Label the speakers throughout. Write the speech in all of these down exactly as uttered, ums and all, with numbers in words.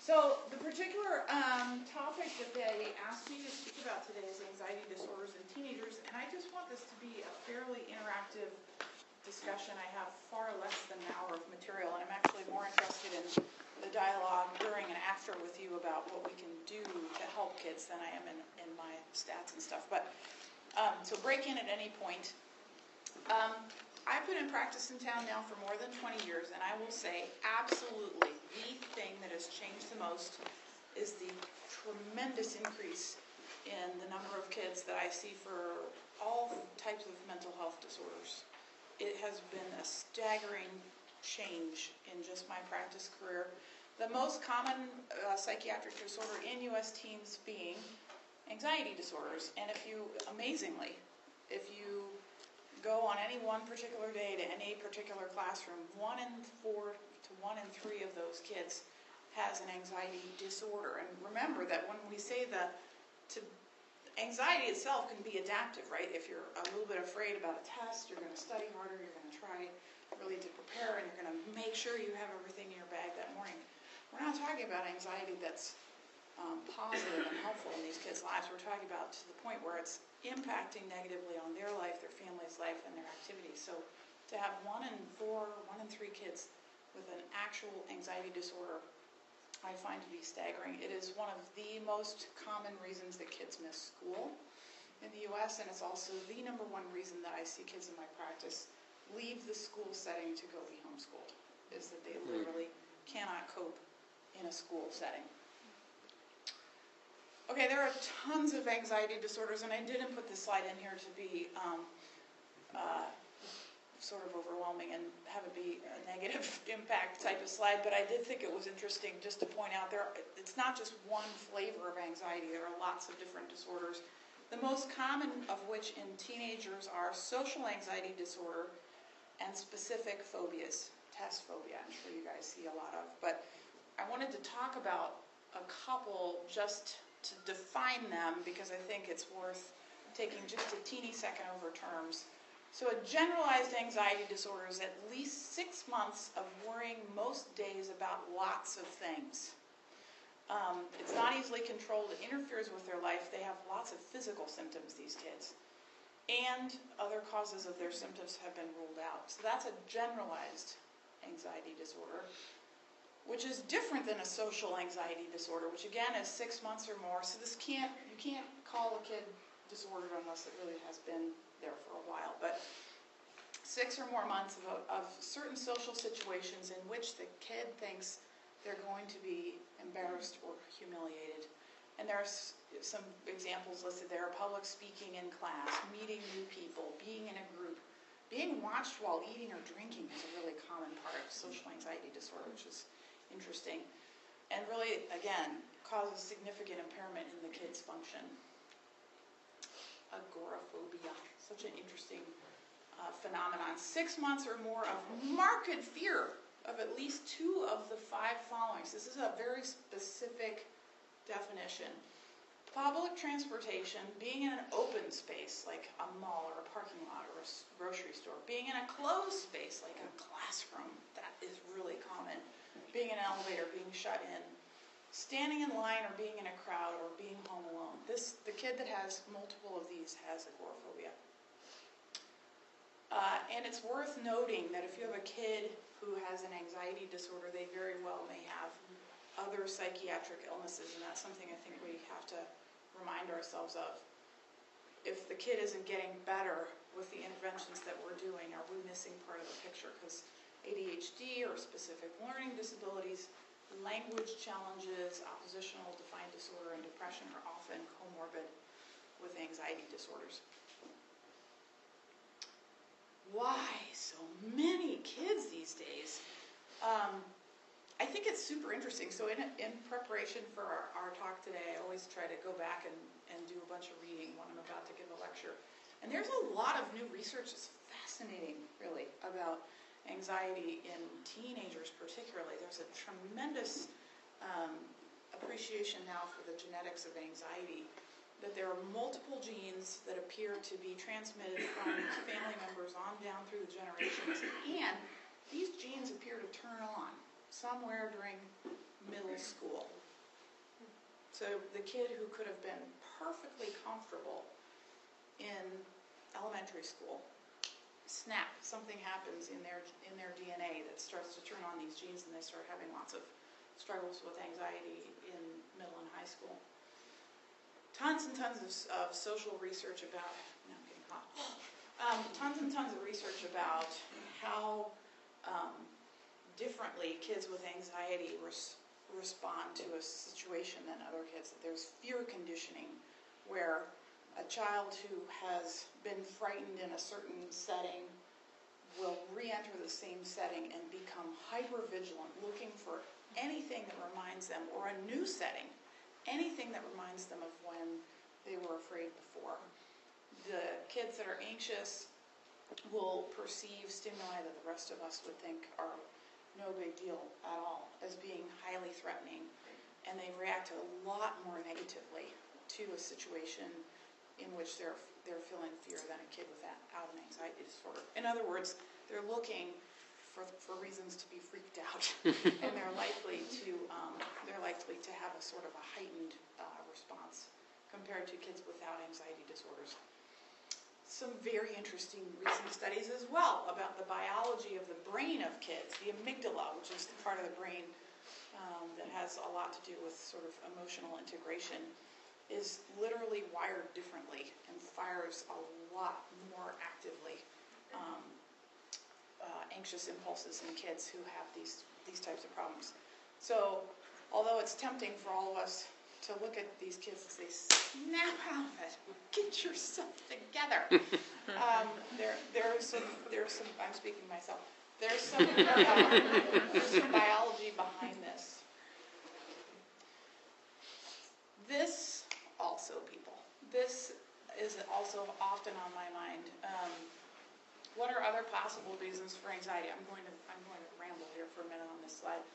Speaker 1: So the particular um, topic that they asked me to speak about today is anxiety disorders in teenagers, and I just want this to be a fairly interactive discussion. I have far less than an hour of material, and I'm actually more interested in the dialogue during and after with you about what we can do to help kids than I am in, in my stats and stuff. But um, so break in at any point. Um, I've been in practice in town now for more than twenty years, and I will say absolutely the thing that has changed the most is the tremendous increase in the number of kids that I see for all types of mental health disorders. It has been a staggering change in just my practice career. The most common uh, psychiatric disorder in U S teens being anxiety disorders, and if you, amazingly, if you go on any one particular day to any particular classroom, one in four to one in three of those kids has an anxiety disorder. And remember that when we say that, to anxiety itself can be adaptive, right? If you're a little bit afraid about a test, you're going to study harder, you're going to try really to prepare, and you're going to make sure you have everything in your bag that morning. We're not talking about anxiety that's um, positive and helpful in these kids' lives. We're talking about to the point where it's impacting negatively on their life, their family's life, and their activities. So to have one in four, one in three kids with an actual anxiety disorder, I find to be staggering. It is one of the most common reasons that kids miss school in the U S, and it's also the number one reason that I see kids in my practice leave the school setting to go be homeschooled, is that they literally cannot cope in a school setting. Okay, there are tons of anxiety disorders, and I didn't put this slide in here to be um, uh, sort of overwhelming and have it be a negative impact type of slide, but I did think it was interesting just to point out there, it's not just one flavor of anxiety, there are lots of different disorders. The most common of which in teenagers are social anxiety disorder and specific phobias, test phobia, I'm sure you guys see a lot of, but I wanted to talk about a couple just to define them because I think it's worth taking just a teeny second over terms. So a generalized anxiety disorder is at least six months of worrying most days about lots of things. Um, it's not easily controlled, it interferes with their life, they have lots of physical symptoms, these kids. And other causes of their symptoms have been ruled out. So that's a generalized anxiety disorder, which is different than a social anxiety disorder, which again is six months or more. So this can't, you can't call a kid disordered unless it really has been there for a while. But six or more months of, of certain social situations in which the kid thinks they're going to be embarrassed or humiliated. And there's some examples listed there: public speaking in class, meeting new people, being in a group. Being watched while eating or drinking is a really common part of social anxiety disorder, which is interesting, and really, again, causes significant impairment in the kid's function. Agoraphobia, such an interesting uh, phenomenon. Six months or more of marked fear of at least two of the five followings. This is a very specific definition. Public transportation, being in an open space like a mall or a parking lot or a grocery store, being in a closed space like a classroom, that is really common. Being in an elevator, being shut in, standing in line or being in a crowd, or being home alone. This, the kid that has multiple of these has agoraphobia. Uh, and it's worth noting that if you have a kid who has an anxiety disorder, they very well may have other psychiatric illnesses, and that's something I think we have to remind ourselves of. If the kid isn't getting better with the interventions that we're doing, are we missing part of the picture? Because A D H D or specific learning disabilities, language challenges, oppositional defiant disorder, and depression are often comorbid with anxiety disorders. Why so many kids these days? Um, I think it's super interesting. So in, in preparation for our, our talk today, I always try to go back and, and do a bunch of reading when I'm about to give a lecture. And there's a lot of new research that's fascinating, really, about anxiety in teenagers particularly. There's a tremendous um, appreciation now for the genetics of anxiety, that there are multiple genes that appear to be transmitted from family members on down through the generations, and these genes appear to turn on somewhere during middle school. So the kid who could have been perfectly comfortable in elementary school, snap, something happens in their in their D N A that starts to turn on these genes, and they start having lots of struggles with anxiety in middle and high school. Tons and tons of, of social research about, no, I'm getting hot. Um, tons and tons of research about how um, differently kids with anxiety res respond to a situation than other kids. There's fear conditioning, where a child who has been frightened in a certain setting will re-enter the same setting and become hyper-vigilant, looking for anything that reminds them, or a new setting, anything that reminds them of when they were afraid before. The kids that are anxious will perceive stimuli that the rest of us would think are no big deal at all as being highly threatening, and they react a lot more negatively to a situation in which they're they're feeling fear than a kid without an anxiety disorder. In other words, they're looking for for reasons to be freaked out, and they're likely to um, they're likely to have a sort of a heightened uh, response compared to kids without anxiety disorders. Some very interesting recent studies as well about the biology of the brain of kids. The amygdala, which is the part of the brain um, that has a lot to do with sort of emotional integration, is literally wired differently and fires a lot more actively um, uh, anxious impulses in kids who have these, these types of problems. So although it's tempting for all of us to look at these kids and say, snap out of it, get yourself together. um, there, there's some, there's some, I'm speaking to myself, there's some, uh, there's some biology behind this. This also, people, this is also often on my mind. Um, what are other possible reasons for anxiety? I'm going to, I'm going to ramble here for a minute on this slide.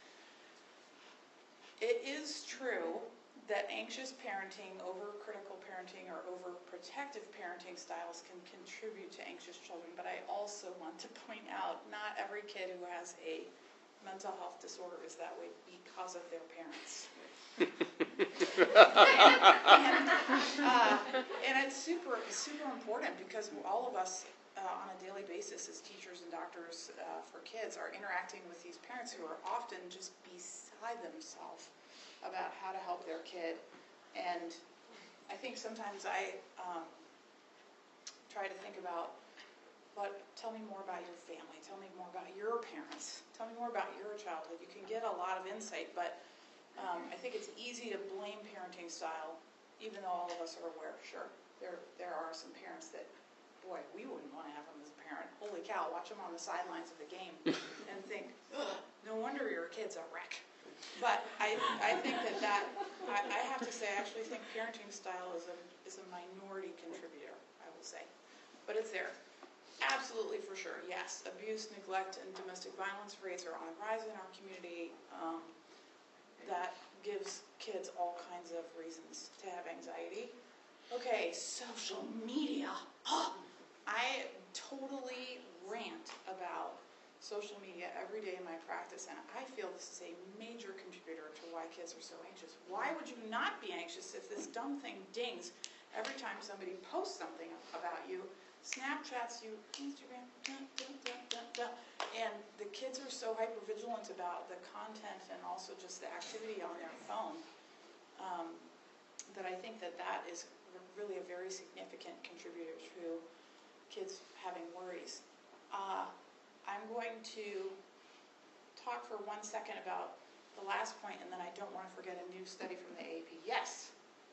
Speaker 1: It is true that anxious parenting, overcritical parenting, or overprotective parenting styles can contribute to anxious children, but I also want to point out not every kid who has a mental health disorder is that way because of their parents. and, and, uh, and it's super, super important because all of us uh, on a daily basis as teachers and doctors uh, for kids are interacting with these parents who are often just beside themselves about how to help their kid. And I think sometimes I um, try to think about, but tell me more about your family, tell me more about your parents, tell me more about your childhood. You can get a lot of insight, but um, I think it's easy to blame parenting style, even though all of us are aware, sure, there, there are some parents that, boy, we wouldn't want to have them as a parent. Holy cow, watch them on the sidelines of the game and think, ugh, no wonder your kid's a wreck. But I, I think that that, I, I have to say, I actually think parenting style is a, is a minority contributor, I will say. But it's there. Absolutely, for sure, yes. Abuse, neglect, and domestic violence rates are on the rise in our community. Um, that gives kids all kinds of reasons to have anxiety. Okay, social media. Oh, I totally rant about social media every day in my practice, and I feel this is a major contributor to why kids are so anxious. Why would you not be anxious if this dumb thing dings every time somebody posts something about you, Snapchats you, Instagram, dun, dun, dun, dun, dun, and the kids are so hyper-vigilant about the content and also just the activity on their phone um, that I think that that is really a very significant contributor to kids having worries. Uh, I'm going to talk for one second about the last point, and then I don't want to forget a new study from the A A P. Yes?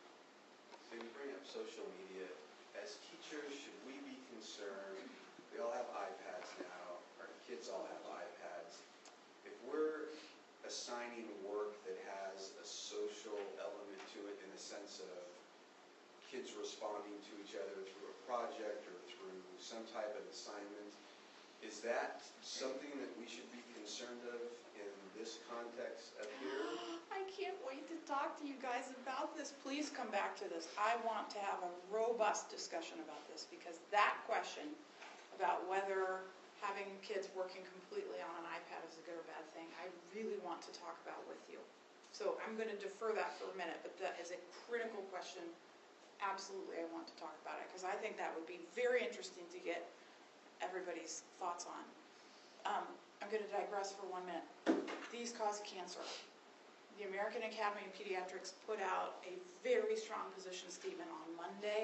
Speaker 2: So you bring up social media. As teachers, should we be concerned? We all have iPads now. Our kids all have iPads. If we're assigning work that has a social element to it in the sense of kids responding to each other through a project or through some type of assignment, is that something that we should be concerned of in this context up here?
Speaker 1: I can't wait to talk to you guys about this. Please come back to this. I want to have a robust discussion about this because that question about whether having kids working completely on an iPad is a good or bad thing, I really want to talk about with you. So I'm going to defer that for a minute, but that is a critical question. Absolutely, I want to talk about it, because I think that would be very interesting to get everybody's thoughts on. Um, I'm going to digress for one minute. These cause cancer. The American Academy of Pediatrics put out a very strong position statement on Monday.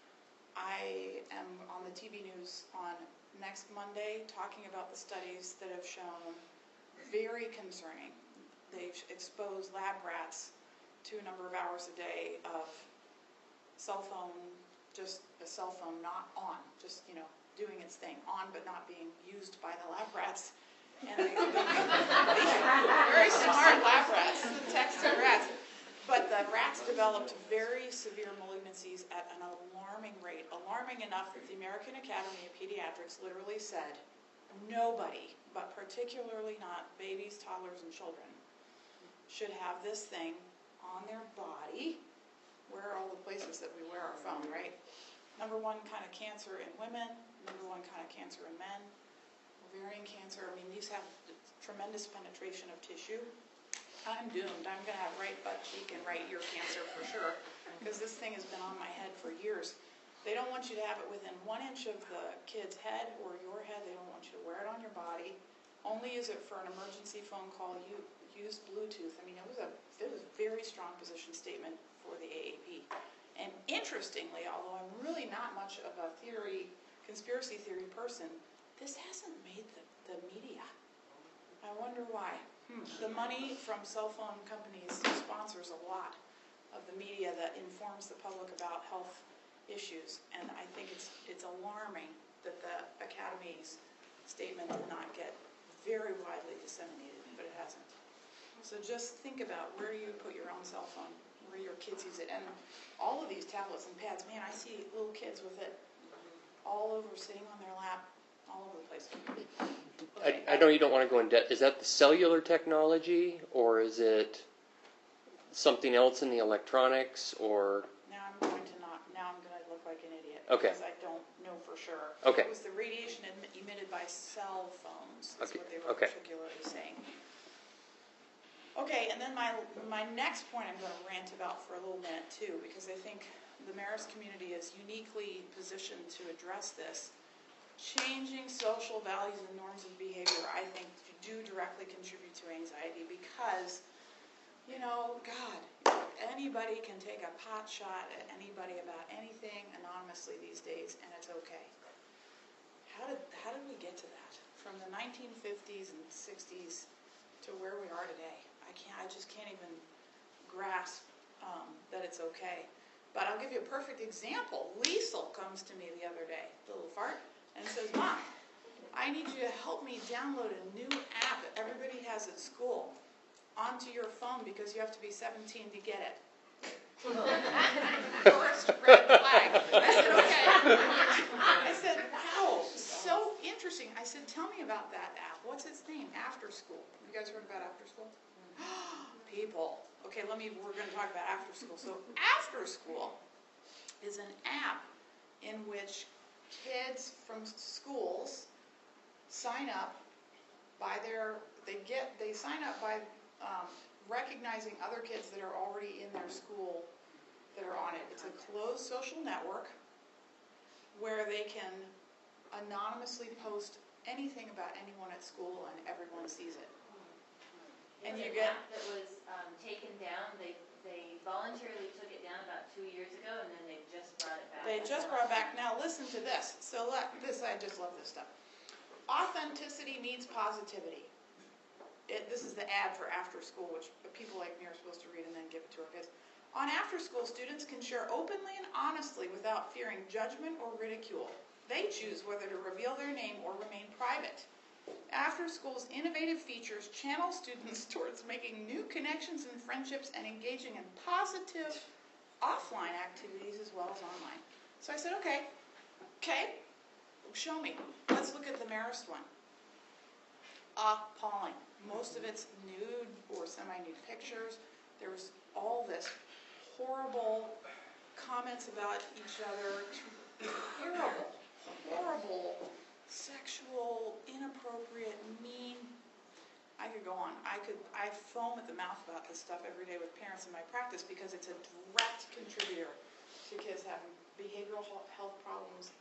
Speaker 1: I am on the T V news on next Monday talking about the studies that have shown very concerning. They've exposed lab rats to a number of hours a day of cell phone, just a cell phone not on, just, you know, doing its thing, on but not being used by the lab rats. And they, they, very smart lab rats, texting rats. But the rats developed very severe malignancies at an alarming rate, alarming enough that the American Academy of Pediatrics literally said, nobody, but particularly not babies, toddlers, and children, should have this thing on their body. Where are all the places that we wear our phone, right? Number one kind of cancer in women, number one kind of cancer in men, ovarian cancer. I mean, these have tremendous penetration of tissue. I'm doomed. I'm going to have right butt cheek and right ear cancer for sure, because this thing has been on my head for years. They don't want you to have it within one inch of the kid's head or your head. They don't want you to wear it on your body. Only use it for an emergency phone call. You use Bluetooth. I mean, it was a it was a very strong position statement for the A A P. And interestingly, although I'm really not much of a theory, conspiracy theory person, this hasn't made the, the media. I wonder why. Hmm. The money from cell phone companies sponsors a lot of the media that informs the public about health issues, and I think it's it's alarming that the Academy's statement did not get very widely disseminated, but it hasn't. So just think about where you put your own cell phone, where your kids use it, and all of these tablets and pads. Man, I see little kids with it all over, sitting on their lap, all over the place. Okay.
Speaker 3: I, I know you don't want to go in depth. Is that the cellular technology, or is it something else in the electronics, or?
Speaker 1: Now I'm going to not. Now I'm going to look like an idiot.
Speaker 3: Okay.
Speaker 1: Because I don't know for sure.
Speaker 3: Okay.
Speaker 1: It was the radiation em- emitted by cell phones. That's
Speaker 3: Okay.
Speaker 1: what they were
Speaker 3: Okay.
Speaker 1: particularly saying. Okay, and then my my next point I'm going to rant about for a little minute too, because I think the Marist community is uniquely positioned to address this. Changing social values and norms of behavior, I think, do directly contribute to anxiety because, you know, God, anybody can take a pot shot at anybody about anything anonymously these days, and it's okay. How did how did we get to that? From the nineteen fifties and sixties to where we are today, I can't. I just can't even grasp um, that it's okay. But I'll give you a perfect example. Liesel comes to me the other day, little fart, and says, Mom, I need you to help me download a new app that everybody has at school onto your phone because you have to be seventeen to get it. First red flag. I said, okay. I said, wow, so interesting. I said, tell me about that app. What's its name? After School. You guys heard about After School? People. Okay, let me, we're going to talk about After School. So After School is an app in which kids from schools sign up by their, they get, they sign up by um, recognizing other kids that are already in their school that are on it. It's a closed social network where they can anonymously post anything about anyone at school and everyone sees it.
Speaker 4: And you get an app that was um, taken down. They they voluntarily took it down about two years ago, and then they just brought it back.
Speaker 1: They just brought it back. Now listen to this. So let, this I just love this stuff. Authenticity needs positivity. It, this is the ad for After School, which people like me are supposed to read and then give it to our kids. On After School, students can share openly and honestly without fearing judgment or ridicule. They choose whether to reveal their name or remain private. After School's innovative features channel students towards making new connections and friendships and engaging in positive offline activities as well as online. So I said, okay, okay, show me. Let's look at the Marist one. Appalling. Most of it's nude or semi-nude pictures. There's all this horrible comments about each other. Terrible, horrible, sexual, inappropriate, mean. I could go on. I could, I foam at the mouth about this stuff every day with parents in my practice because it's a direct contributor to kids having behavioral health problems,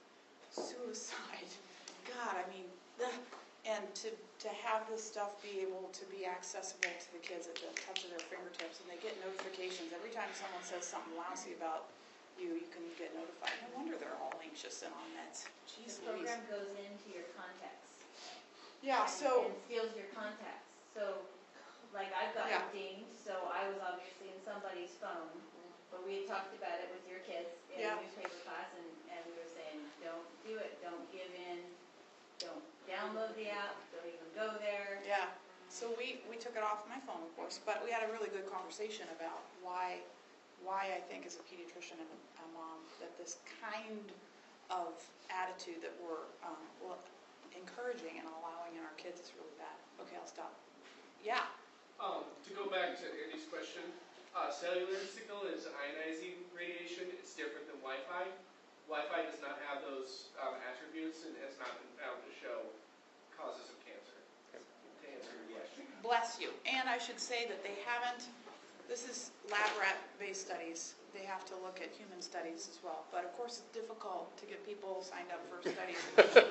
Speaker 1: suicide. God, I mean, ugh. And to, to have this stuff be able to be accessible to the kids at the touch of their fingertips, and they get notifications every time someone says something lousy about you, you can get notified. No wonder they're all anxious and on meds. Jeez
Speaker 4: The
Speaker 1: Louise.
Speaker 4: program goes into your contacts.
Speaker 1: Yeah,
Speaker 4: and-
Speaker 1: so,
Speaker 4: And steals your contacts. So, like, I've gotten
Speaker 1: Yeah.
Speaker 4: dinged, so I was obviously in somebody's phone, but we had talked about it with your kids in
Speaker 1: Yeah.
Speaker 4: newspaper class, and, and we were saying, don't do it, don't give in, don't download the app, don't even go there.
Speaker 1: yeah, so we, we took it off my phone, of course, but we had a really good conversation about why, why I think as a pediatrician and a mom, that this kind of attitude that we're, um, well, encouraging and allowing in our kids is really bad. Okay, I'll stop. Yeah,
Speaker 5: Um, to go back to Andy's question, uh, cellular signal is ionizing radiation. It's different than Wi-Fi. Wi-Fi does not have those um, attributes and has not been found to show causes of cancer. To answer your question.
Speaker 1: bless you. And I should say that they haven't, this is lab rat-based studies. They have to look at human studies as well. But of course, it's difficult to get people signed up for studies.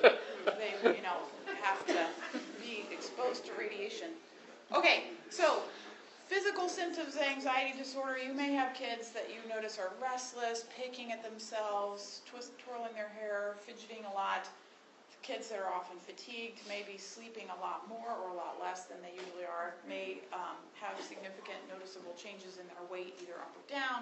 Speaker 1: They, you know, have to be exposed to radiation. Okay, so physical symptoms of anxiety disorder. You may have kids that you notice are restless, picking at themselves, twist, twirling their hair, fidgeting a lot. Kids that are often fatigued, maybe sleeping a lot more or a lot less than they usually are, may um, have significant noticeable changes in their weight, either up or down.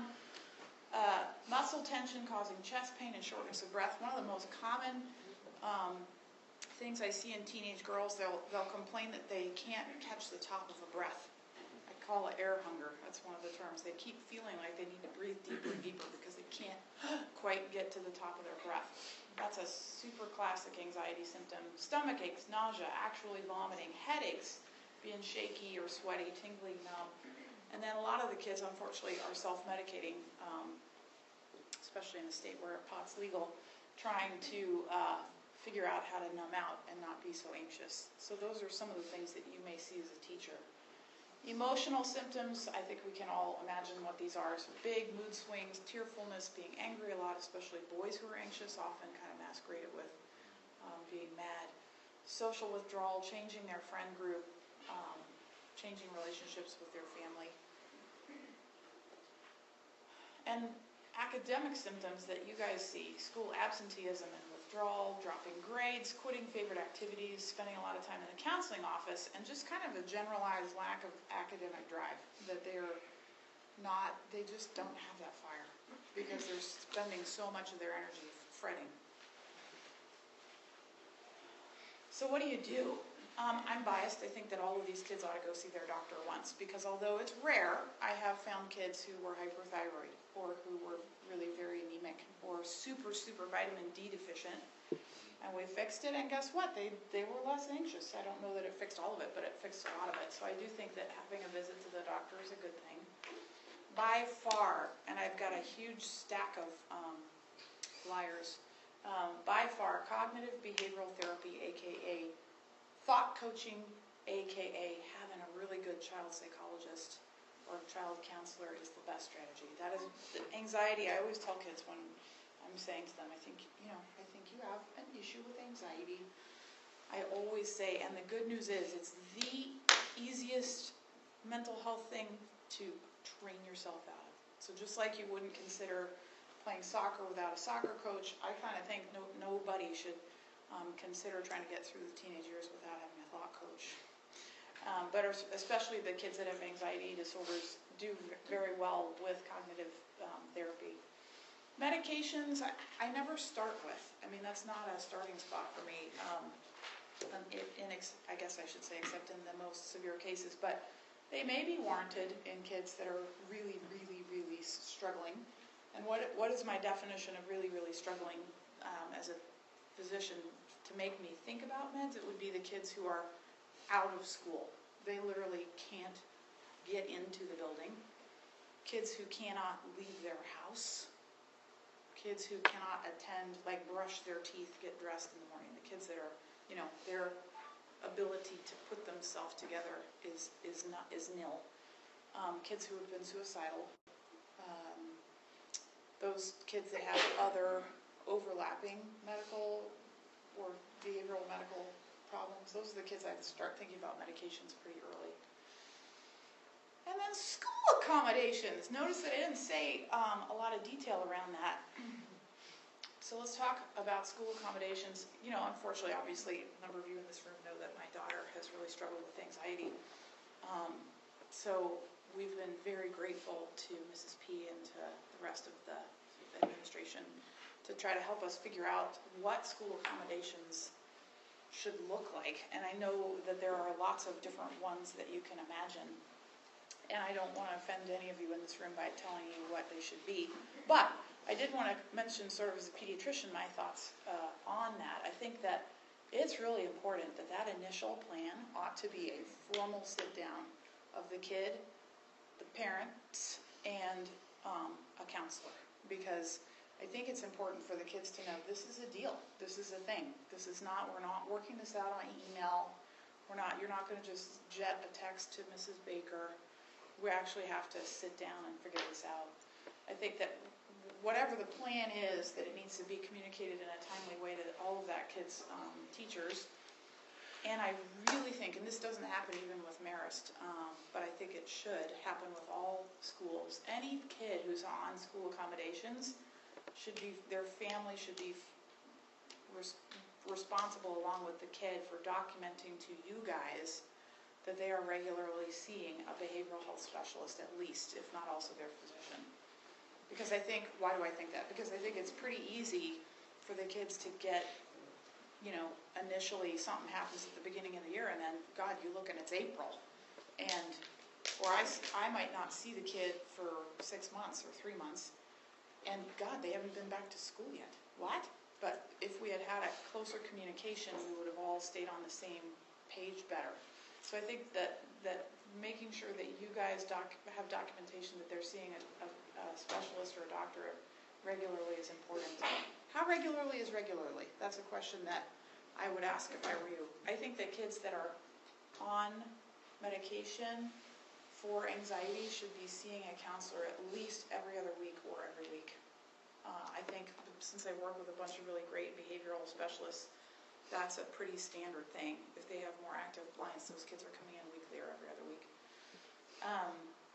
Speaker 1: Uh, muscle tension causing chest pain and shortness of breath. One of the most common um, things I see in teenage girls, they'll, they'll complain that they can't catch the top of a breath. I call it air hunger. That's one of the terms. They keep feeling like they need to breathe deeper and deeper because they can't quite get to the top of their breath. That's a super classic anxiety symptom. Stomach aches, nausea, actually vomiting, headaches, being shaky or sweaty, tingling, numb. And then a lot of the kids, unfortunately, are self-medicating, um, especially in a state where pot's legal, trying to uh, figure out how to numb out and not be so anxious. So those are some of the things that you may see as a teacher. Emotional symptoms, I think we can all imagine what these are. So big mood swings, tearfulness, being angry a lot, especially boys who are anxious, often kind of masqueraded with um, being mad. Social withdrawal, changing their friend group, um, changing relationships with their family. And academic symptoms that you guys see, school absenteeism and withdrawal, dropping grades, quitting favorite activities, spending a lot of time in the counseling office, and just kind of a generalized lack of academic drive, that they're not, they just don't have that fire because they're spending so much of their energy fretting. So what do you do? Um, I'm biased. I think that all of these kids ought to go see their doctor once because although it's rare, I have found kids who were hyperthyroid or who were really very anemic or super, super vitamin D deficient. And we fixed it, and guess what? They they were less anxious. I don't know that it fixed all of it, but it fixed a lot of it. So I do think that having a visit to the doctor is a good thing. By far, and I've got a huge stack of um, flyers, um, by far, cognitive behavioral therapy, aka thought coaching, aka having a really good child psychologist or child counselor is the best strategy. That is the anxiety. I always tell kids when I'm saying to them, I think, you know, I think you have an issue with anxiety. I always say, and the good news is, it's the easiest mental health thing to train yourself out of. So just like you wouldn't consider playing soccer without a soccer coach, I kind of think no, nobody should um, consider trying to get through the teenage years without having a thought coach. Um, but especially the kids that have anxiety disorders do very well with cognitive um, therapy. Medications, I, I never start with. I mean, that's not a starting spot for me. Um, in, in ex, I guess I should say, except in the most severe cases. But they may be warranted in kids that are really, really, really struggling. And what what is my definition of really, really struggling um, as a physician to make me think about meds? It would be the kids who are out of school. They literally can't get into the building. Kids who cannot leave their house. Kids who cannot attend, like brush their teeth, get dressed in the morning. The kids that are, you know, they're ability to put themselves together is, is not, is nil. Um, kids who have been suicidal, um, those kids that have other overlapping medical or behavioral medical problems, those are the kids I start thinking about medications pretty early. And then school accommodations. Notice that I didn't say um, a lot of detail around that. So let's talk about school accommodations. You know, unfortunately, obviously, a number of you in this room know that my daughter has really struggled with anxiety. Um, so we've been very grateful to Missus P and to the rest of the administration to try to help us figure out what school accommodations should look like. And I know that there are lots of different ones that you can imagine. And I don't want to offend any of you in this room by telling you what they should be. But I did want to mention, sort of as a pediatrician, my thoughts uh, on that. I think that it's really important that that initial plan ought to be a formal sit-down of the kid, the parents, and um, a counselor. Because I think it's important for the kids to know this is a deal. This is a thing. This is not, we're not working this out on email. We're not, you're not going to just jet a text to Missus Baker. We actually have to sit down and figure this out. I think that whatever the plan is, that it needs to be communicated in a timely way to all of that kid's um, teachers. And I really think, and this doesn't happen even with Marist, um, but I think it should happen with all schools. Any kid who's on school accommodations should be, their family should be res- responsible along with the kid for documenting to you guys that they are regularly seeing a behavioral health specialist at least, if not also their physician. Because I think, why do I think that? Because I think it's pretty easy for the kids to get, you know, initially something happens at the beginning of the year and then, God, you look and it's April. And, or I, I might not see the kid for six months or three months. And God, they haven't been back to school yet. What? But if we had had a closer communication, we would have all stayed on the same page better. So I think that, that making sure that you guys doc, have documentation that they're seeing a, a, a specialist or a doctor regularly is important. How regularly is regularly? That's a question that I would ask if I were you. I think that kids that are on medication for anxiety should be seeing a counselor at least every other week or every week. Uh, I think since I work with a bunch of really great behavioral specialists, that's a pretty standard thing. If they have more active clients, those kids are coming in weekly or every other week. Um,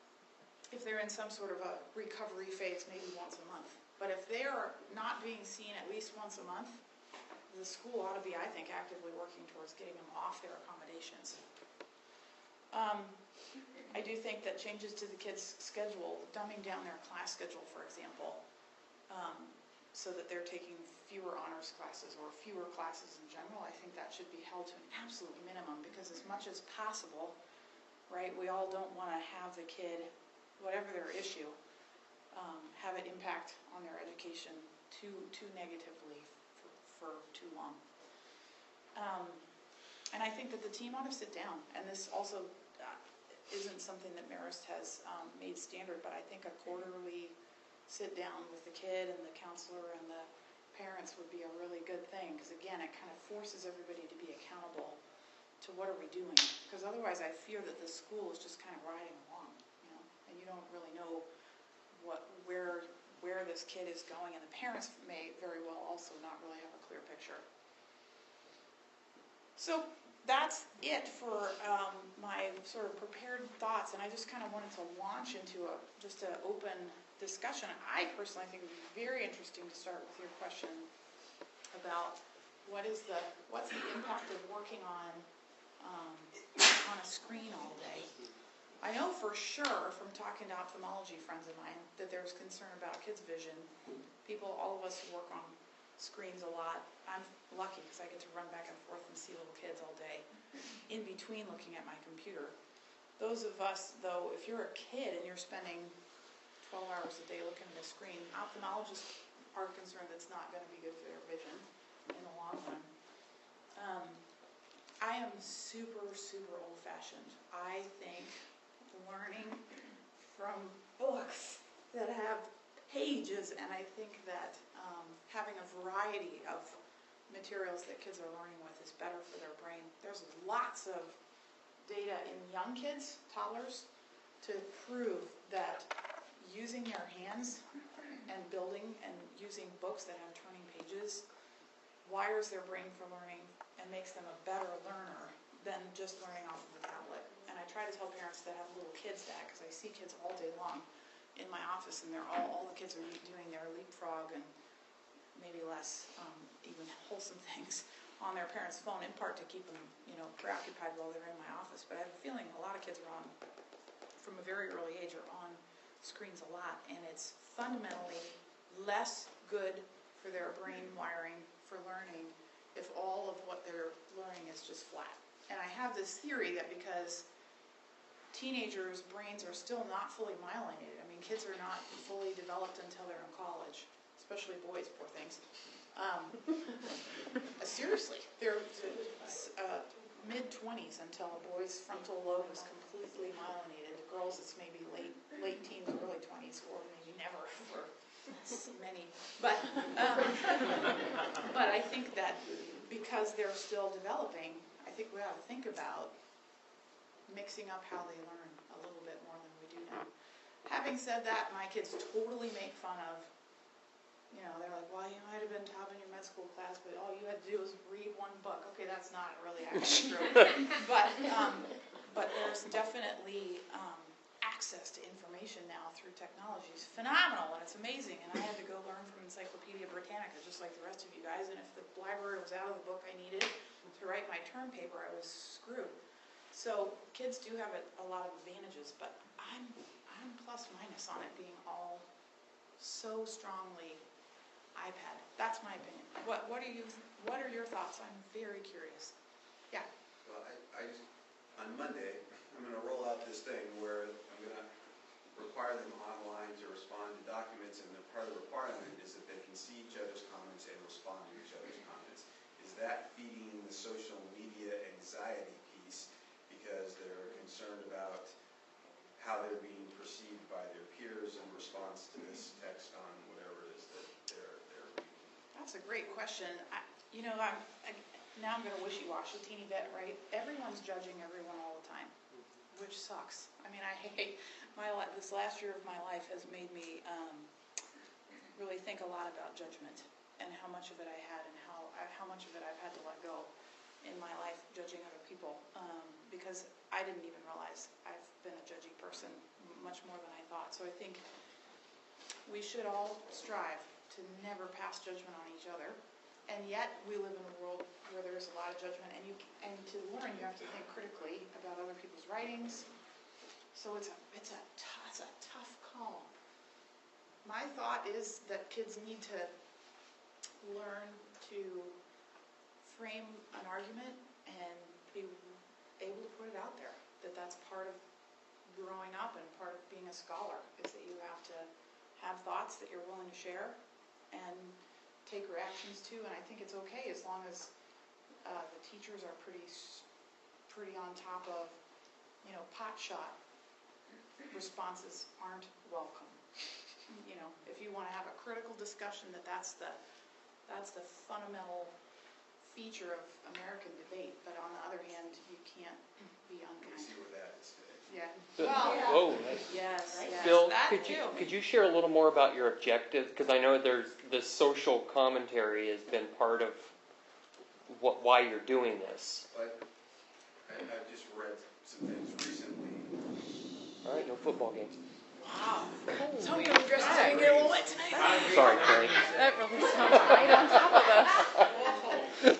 Speaker 1: if they're in some sort of a recovery phase, maybe once a month. But if they are not being seen at least once a month, the school ought to be, I think, actively working towards getting them off their accommodations. Um, I do think that changes to the kids' schedule, dumbing down their class schedule, for example, um, so that they're taking fewer honors classes or fewer classes in general, I think that should be held to an absolute minimum, because as much as possible, right, we all don't want to have the kid, whatever their issue, um, have it impact on their education too too negatively for, for too long. Um, and I think that the team ought to sit down, and this also uh, isn't something that Marist has um, made standard, but I think a quarterly sit down with the kid and the counselor and the parents would be a really good thing, because again, it kind of forces everybody to be accountable to what are we doing, because otherwise I fear that the school is just kind of riding along, you know, and you don't really know what where where this kid is going, and the parents may very well also not really have a clear picture. So that's it for um, my sort of prepared thoughts, and I just kind of wanted to launch into a just an open discussion. I personally think it would be very interesting to start with your question about what is the what's the impact of working on um, on a screen all day. I know for sure from talking to ophthalmology friends of mine that there's concern about kids' vision. People, all of us who work on screens a lot, I'm lucky because I get to run back and forth and see little kids all day in between looking at my computer. Those of us, though, if you're a kid and you're spending twelve hours a day looking at a screen, ophthalmologists are concerned that's not going to be good for their vision in the long run. Um, I am super, super old-fashioned. I think learning from books that have pages, and I think that um, having a variety of materials that kids are learning with is better for their brain. There's lots of data in young kids, toddlers, to prove that using their hands and building and using books that have turning pages wires their brain for learning and makes them a better learner than just learning off of a tablet. And I try to tell parents that have little kids that, because I see kids all day long in my office, and they're all, all the kids are doing their leapfrog and maybe less um, even wholesome things on their parents' phone, in part to keep them, you know, preoccupied while they're in my office. But I have a feeling a lot of kids are on, from a very early age, are on screens a lot, and it's fundamentally less good for their brain wiring for learning if all of what they're learning is just flat. And I have this theory that because teenagers' brains are still not fully myelinated, I mean, kids are not fully developed until they're in college, especially boys, poor things. Um, seriously, they're uh, mid-twenties until a boy's frontal lobe is completely myelinated. The girls, it's maybe late late teens, early twenties, or maybe never for many. But, um, but I think that because they're still developing, I think we ought to think about mixing up how they learn a little bit more than we do now. Having said that, my kids totally make fun of, you know, they're like, well, you might have been top in your med school class, but all you had to do was read one book. Okay, that's not really actually true. but, um, but there's definitely um, access to information now through technology. It's phenomenal, and it's amazing. And I had to go learn from Encyclopedia Britannica, just like the rest of you guys. And if the library was out of the book I needed to write my term paper, I was screwed. So kids do have a, a lot of advantages, but I'm I'm plus minus on it being all so strongly iPad. That's my opinion. What what are you? What are your thoughts? I'm very curious. Yeah.
Speaker 2: Well, I, I just, on Monday, I'm gonna roll out this thing where I'm gonna require them online to respond to documents, and the part of the requirement is that they can see each other's comments and respond to each other's comments. Is that feeding the social media anxiety piece because they're concerned about how they're being perceived by their peers in response to this text on whatever it is that they're, they're reading?
Speaker 1: That's a great question. I, you know, I'm I, now I'm going to wishy-washy, teeny bit, right? Everyone's judging everyone all the time, which sucks. I mean, I hate my this last year of my life has made me um, really think a lot about judgment and how much of it I had and how how much of it I've had to let go in my life judging other people um, because I didn't even realize I've been a judgy person much more than I thought. So I think we should all strive to never pass judgment on each other, and yet we live in a world where there's a lot of judgment, and you and to learn you have to think critically about other people's writings. So it's a it's a t- it's a tough call. My thought is that kids need to learn to frame an argument and be able to put it out there. That that's part of growing up and part of being a scholar is that you have to have thoughts that you're willing to share and take reactions to. And I think it's okay as long as uh, the teachers are pretty pretty on top of, you know, pot shot responses aren't welcome. You know, if you want to have a critical discussion, that that's the that's the fundamental feature of American debate. But on the other hand, you can't be
Speaker 2: You
Speaker 1: unkind.
Speaker 2: see where that is today.
Speaker 1: Yeah.
Speaker 3: Bill-
Speaker 1: Well,
Speaker 3: Whoa, that's-
Speaker 1: yes, yes.
Speaker 3: Bill,
Speaker 1: that
Speaker 3: could you
Speaker 1: too.
Speaker 3: could you share a little more about your objective? Because I know there's the social commentary has been part of what why you're doing this.
Speaker 2: But I, I've just read some things recently.
Speaker 3: All right, no football games.
Speaker 1: Wow. So you're dressed as a little wet tonight.
Speaker 3: Sorry, Carrie.
Speaker 6: That really sounds right on top of us.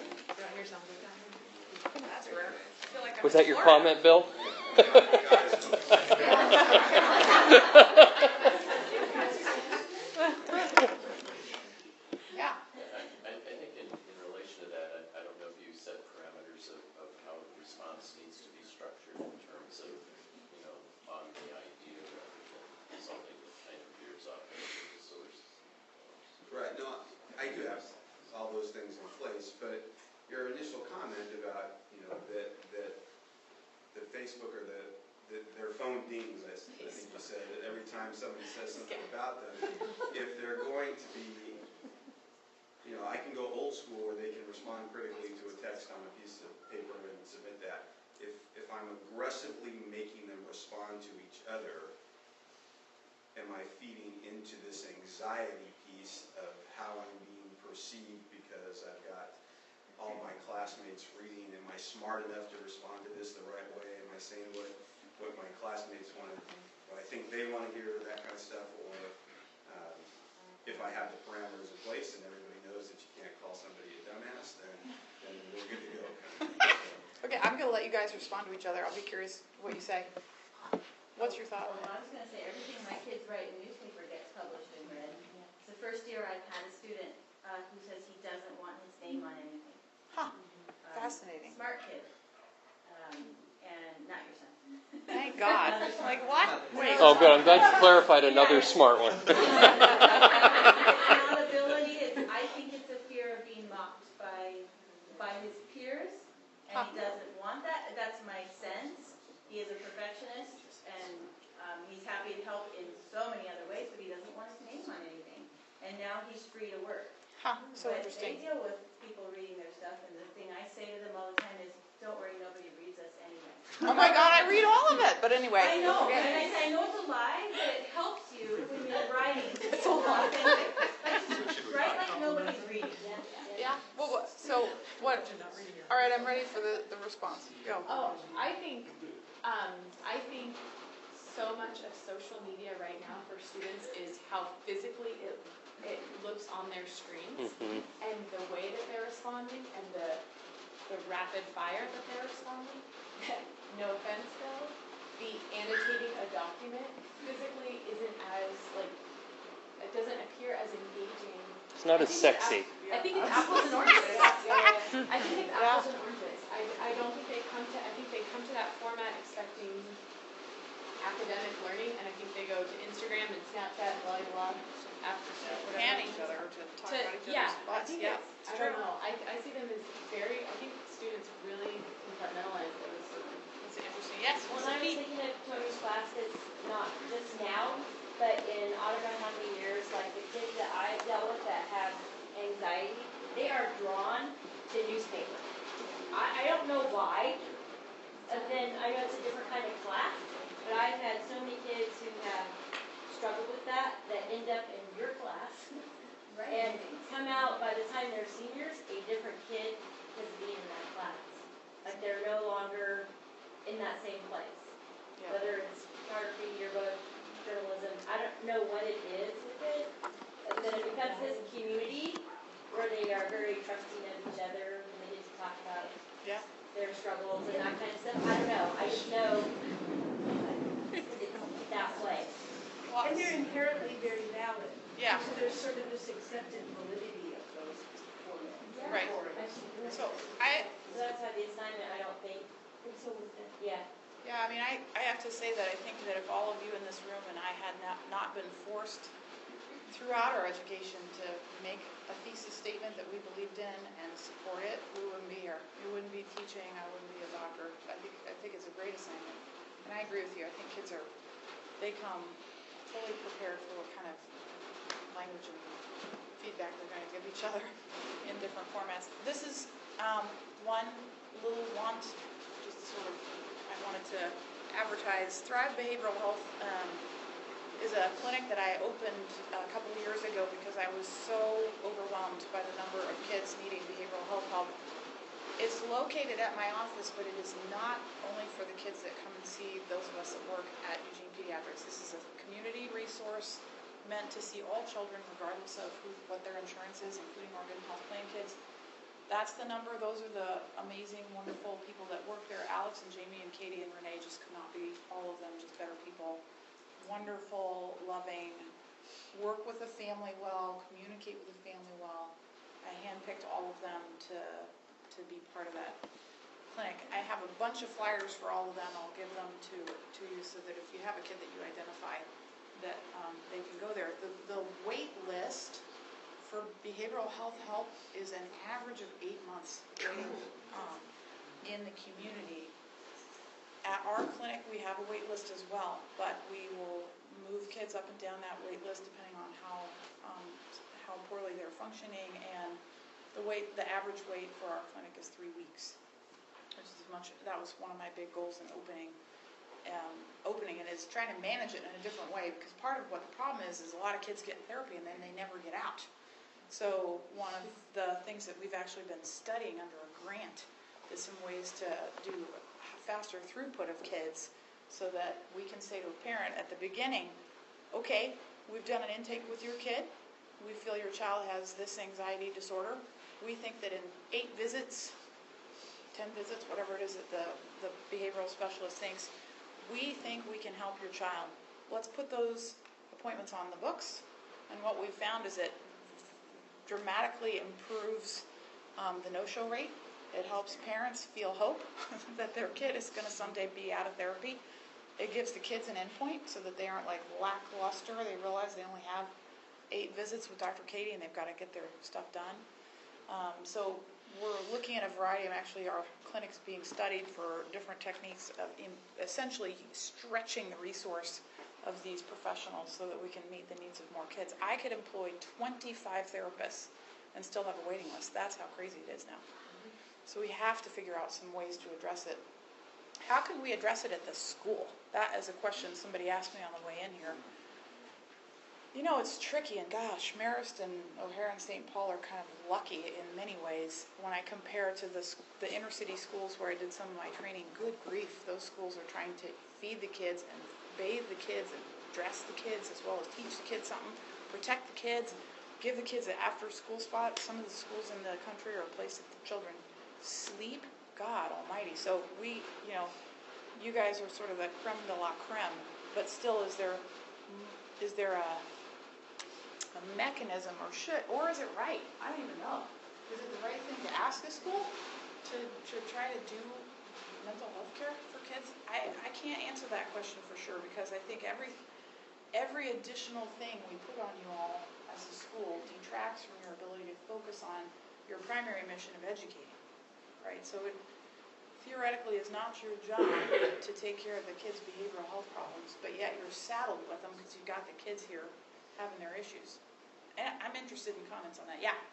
Speaker 1: That's rare. I feel like I'm
Speaker 3: Was
Speaker 1: in
Speaker 3: that your
Speaker 1: Florida.
Speaker 3: comment, Bill?
Speaker 1: Yeah.
Speaker 7: I, I think in, in relation to that, I, I don't know if you set parameters of, of how a response needs to be structured in terms of, you know, on the idea rather than something that kind of veers off into the source.
Speaker 2: Right, no, I do have all those things in place, but your initial comment about, you know, that, that the Facebook or the, the their phone dings, I, I think you said, that every time somebody says something about them, if they're going to be, you you know, I can go old school where they can respond critically to a text on a piece of paper and submit that. If, if I'm aggressively making them respond to each other, am I feeding into this anxiety piece of how I'm being perceived because I've got all my classmates reading? Am I smart enough to respond to this the right way? Am I saying what, what my classmates want, what I think they want to hear, that kind of stuff? Or um, if I have the parameters in place and everybody knows that you can't call somebody a dumbass, then, then we're good to go.
Speaker 6: Okay, I'm gonna let you guys respond to each other. I'll be curious what you say. What's your thought?
Speaker 4: Well, I was gonna say, everything my kids write in the newspaper gets published and read. It's the first year I've had a student, uh, who says he doesn't want his name on anything.
Speaker 6: Huh,
Speaker 4: Um,
Speaker 6: fascinating.
Speaker 4: Smart kid, um, and not your son.
Speaker 6: Thank God. Like, what? Wait.
Speaker 3: Oh, good. I'm glad you clarified another smart one.
Speaker 4: Accountability, it's, I think it's a fear of being mocked by, by his peers, and he doesn't want that. That's my sense. He is a perfectionist, and um, he's happy to help in so many other ways, but he doesn't want his name on anything. And now he's free to work.
Speaker 6: Huh, so
Speaker 4: But
Speaker 6: interesting.
Speaker 4: they deal with people reading their stuff, and the thing I say to them all the time is, don't worry, nobody reads us anyway.
Speaker 6: Oh my God, I read all of it. But anyway.
Speaker 4: I know,
Speaker 6: okay.
Speaker 4: and I, I know it's a lie, but it helps you when you're writing.
Speaker 6: It's a lie.
Speaker 4: Write like nobody's reading.
Speaker 6: Yeah. Well, what, so what? All right, I'm ready for the, the response. Go.
Speaker 8: Oh, I think, um, I think so much of social media right now for students is how physically it, it looks on their screens,
Speaker 3: Mhm.
Speaker 8: and the way that they're responding, and the, the rapid fire that they're responding. No offense though, the annotating a document physically isn't as, like, it doesn't appear as engaging.
Speaker 3: It's not
Speaker 8: I
Speaker 3: as
Speaker 8: think it's
Speaker 3: sexy.
Speaker 8: ap- I think it's apples and oranges. I think it's apples and oranges. I, I don't think they come to, I think they come to that format expecting academic learning, and I think they go to Instagram and Snapchat and blah, blah, blah, after school, whatever.
Speaker 6: Pan each other to talk
Speaker 8: To,
Speaker 6: about each
Speaker 8: yeah,
Speaker 6: other's
Speaker 8: I
Speaker 6: butts.
Speaker 8: think
Speaker 6: Yeah,
Speaker 8: it's,
Speaker 6: it's
Speaker 8: I
Speaker 6: true.
Speaker 8: don't know, I, I see them as very, I think students really compartmentalize those.
Speaker 6: It's interesting. Yes.
Speaker 9: Well, I was thinking of Tony's class, it's not just now, but in I don't know how many years, like the kids that I dealt with that have anxiety, they are drawn to newspaper. I, I don't know why, and then I know it's a different kind of class, but I've had so many kids who have struggled with that, that end up in your class, and come out by the time they're seniors, a different kid because of being in that class. Like they're no longer in that same place.
Speaker 6: Yeah.
Speaker 9: Whether it's photography, yearbook, journalism, I don't know what it is with it. But then it becomes this community where they are very trusting of each other and they get to talk about
Speaker 6: Yeah.
Speaker 9: their struggles and that kind of stuff. I don't know. I just know it's that way.
Speaker 6: Well,
Speaker 10: And they're inherently very valid.
Speaker 6: yeah.
Speaker 10: So there's sort of this accepted validity of those formats.
Speaker 6: Right. So I.
Speaker 9: So that's why the assignment, I don't think, yeah.
Speaker 6: Yeah, I mean, I, I have to say that I think that if all of you in this room and I had not, not been forced throughout our education to make a thesis statement that we believed in and support it, we wouldn't be here. We wouldn't be teaching, I wouldn't be a doctor. I think, I think it's a great assignment. And I agree with you. I think kids are, they come fully prepared for what kind of language and feedback they're going to give each other in different formats. This is um, one little want, just sort of, I wanted to advertise. Thrive Behavioral Health um, is a clinic that I opened a couple of years ago because I was so overwhelmed by the number of kids needing behavioral health help. It's located at my office, but it is not only for the kids that come and see those of us that work at Eugene Pediatrics. This is a community resource meant to see all children, regardless of who, what their insurance is, including Oregon Health Plan kids. That's the number. Those are the amazing, wonderful people that work there. Alex and Jamie and Katie and Renee just could not be, all of them, just better people. Wonderful, loving, work with the family well, communicate with the family well. I handpicked all of them to, to be part of that clinic. I have a bunch of flyers for all of them. I'll give them to, to you so that if you have a kid that you identify, that um, they can go there. The, the wait list for behavioral health help is an average of eight months waiting um, in the community. At our clinic, we have a wait list as well, but we will move kids up and down that wait list depending on how um, how poorly they're functioning, and the weight, the average weight for our clinic is three weeks, which is much, that was one of my big goals in opening, um, opening it, is trying to manage it in a different way, because part of what the problem is, is a lot of kids get in therapy and then they never get out. So one of the things that we've actually been studying under a grant is some ways to do faster throughput of kids, so that we can say to a parent at the beginning, okay, we've done an intake with your kid, we feel your child has this anxiety disorder, we think that in eight visits, ten visits, whatever it is that the, the behavioral specialist thinks, we think we can help your child. Let's put those appointments on the books, and what we've found is it dramatically improves um, the no-show rate. It helps parents feel hope that their kid is going to someday be out of therapy. It gives the kids an endpoint so that they aren't like lackluster. They realize they only have eight visits with Doctor Katie and they've got to get their stuff done. Um, so we're looking at a variety of, actually our clinics being studied for different techniques of in, essentially stretching the resource of these professionals so that we can meet the needs of more kids. I could employ twenty-five therapists and still have a waiting list. That's how crazy it is now. So we have to figure out some ways to address it. How can we address it at the school? That is a question somebody asked me on the way in here. You know, it's tricky, and gosh, Marist and O'Hare and Saint Paul are kind of lucky in many ways when I compare to the, the inner city schools where I did some of my training. Good grief, those schools are trying to feed the kids and bathe the kids and dress the kids, as well as teach the kids something, protect the kids, give the kids an after-school spot. Some of the schools in the country are a place that the children sleep. God almighty. So we, you know, you guys are sort of the creme de la creme, but still, is there, is there a, a mechanism, or should, or is it right? I don't even know. Is it the right thing to ask a school to, to try to do mental health care for kids? I, I can't answer that question for sure, because I think every, every additional thing we put on you all as a school detracts from your ability to focus on your primary mission of educating. Right, so it theoretically is not your job to take care of the kids' behavioral health problems, but yet you're saddled with them because you've got the kids here having their issues. And I'm interested in comments on that. Yeah?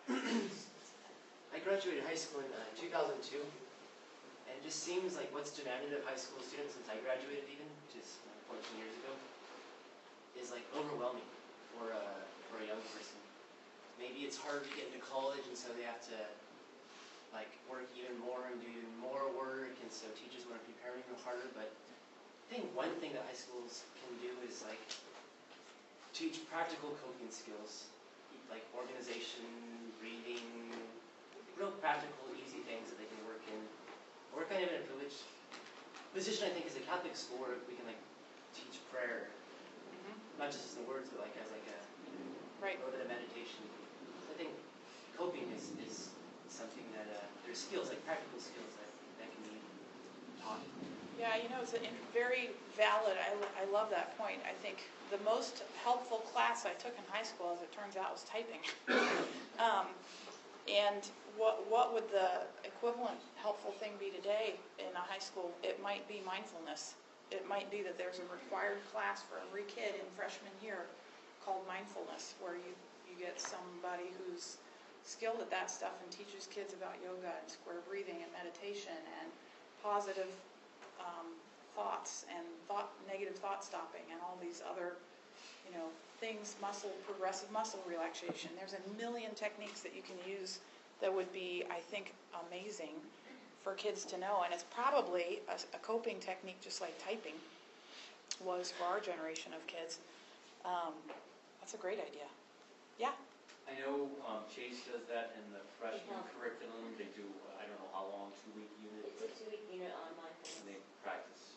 Speaker 11: I graduated high school in uh, two thousand two, and it just seems like what's demanded of high school students since I graduated even, which is fourteen years ago, is like overwhelming for a, for a young person. Maybe it's hard to get into college, and so they have to like work even more and do even more work, and so teachers want to prepare even harder. But I think one thing that high schools can do is like teach practical coping skills, like organization, reading, real practical, easy things that they can work in. We're kind of in a privileged position, I think, as a Catholic school where we can like teach prayer, mm-hmm. not just as the words, but like as like a,
Speaker 6: right.
Speaker 11: a little bit of meditation. So I think coping is, is something that uh, there's skills, like practical skills that, that can be taught.
Speaker 6: Yeah, you know, it's a very valid, I, I love that point. I think the most helpful class I took in high school, as it turns out, was typing. um, and what what would the equivalent helpful thing be today in a high school? It might be mindfulness. It might be that there's a required class for every kid in freshman year called mindfulness, where you, you get somebody who's skilled at that stuff and teaches kids about yoga and square breathing and meditation and positive um, thoughts and thought negative thought stopping and all these other, you know, things, muscle, progressive muscle relaxation. There's a million techniques that you can use that would be, I think, amazing for kids to know. And it's probably a, a coping technique, just like typing was for our generation of kids. Um, that's a great idea. Yeah.
Speaker 12: I know um, Chase does that in the freshman yeah. curriculum. They do, uh, I don't know how long, two-week unit.
Speaker 9: It's a two-week unit on mindfulness.
Speaker 12: And they practice.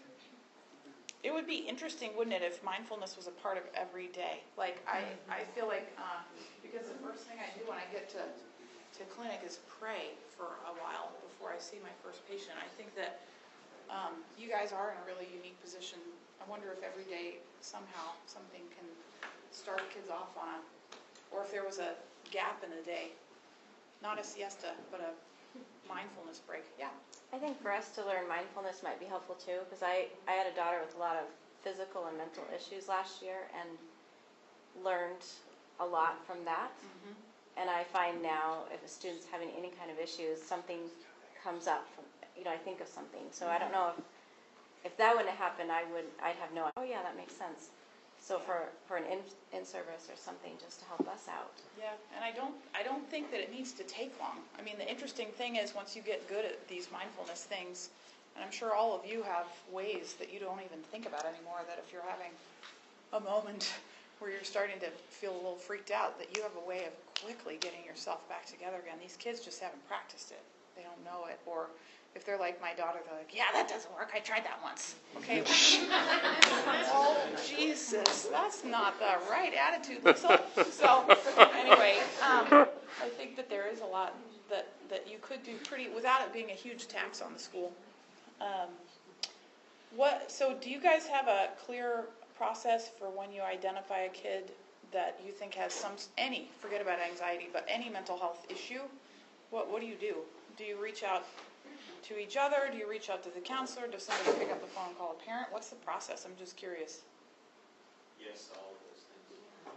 Speaker 6: It would be interesting, wouldn't it, if mindfulness was a part of every day? Like, I, I feel like, uh, because the first thing I do when I get to, to clinic is pray for a while before I see my first patient. I think that um, you guys are in a really unique position. I wonder if every day somehow something can start kids off on a, or if there was a gap in the day, not a siesta, but a mindfulness break. Yeah.
Speaker 13: I think for us to learn mindfulness might be helpful too, because I, I had a daughter with a lot of physical and mental issues last year and learned a lot from that.
Speaker 6: Mhm.
Speaker 13: And I find now if a student's having any kind of issues, something comes up from, you know, I think of something. So I don't know if, if that wouldn't have happened, I would, I'd have no, oh yeah, that makes sense. So for, for an in, in-service or something, just to help us out.
Speaker 6: Yeah, and I don't, I don't think that it needs to take long. I mean, the interesting thing is, once you get good at these mindfulness things, and I'm sure all of you have ways that you don't even think about anymore, that if you're having a moment where you're starting to feel a little freaked out, that you have a way of quickly getting yourself back together again. These kids just haven't practiced it. They don't know it. Or if they're like my daughter, they're like, yeah, that doesn't work. I tried that once. Okay. Oh, Jesus. That's not the right attitude, Lisa. So, anyway, um, I think that there is a lot that, that you could do pretty, without it being a huge tax on the school. Um, what, so do you guys have a clear process for when you identify a kid that you think has some, any, forget about anxiety, but any mental health issue? What, what do you do? Do you reach out to each other? Do you reach out to the counselor? Does somebody pick up the phone and call a parent? What's the process? I'm just curious.
Speaker 12: Yes, all of those things.